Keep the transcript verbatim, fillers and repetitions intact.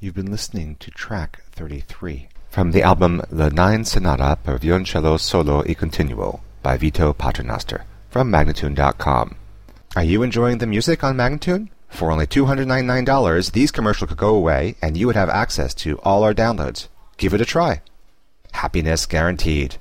You've been listening to track thirty-three from the album La Nine Sonata per Violoncello Solo e Continuo by Vito Paternoster from Magnatune dot com. Are you enjoying the music on Magnatune? For only two hundred ninety-nine dollars, these commercials could go away and you would have access to all our downloads. Give it a try. Happiness guaranteed.